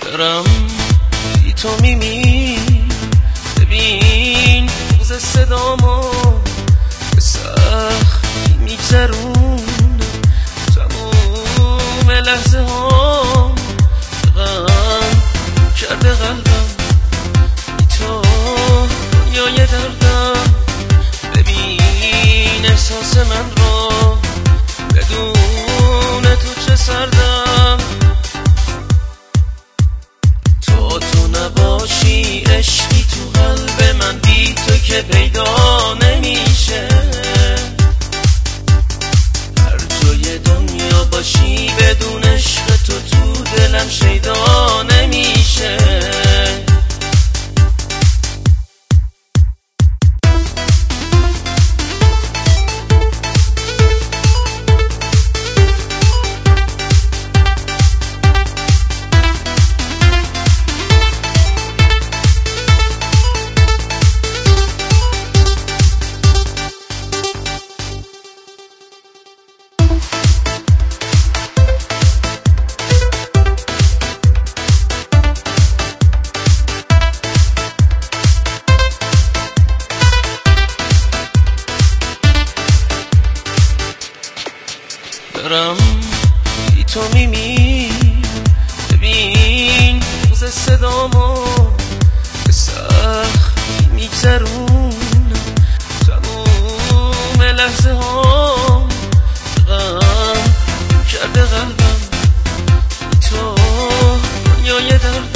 دارم بی تو میمیرم. ببین بغض صدامو به سختی میگذرونم. تموم لحظه ها غم کرده قلبم. بی تو دنیای دردم. ببین احساس من رو بدون تو چه سردم. تو نباشی عشقی تو قلب من بی تو که پیدا نمیشه. هر جای دنیا باشی بدون عشق تو دلم شیدا نمیشه. دارم بی تو میمیرم. ببین بغض صدامو به سختی میگذرونم. تموم لحظه ها غم کرده قلبم. بی تو دنیای درد.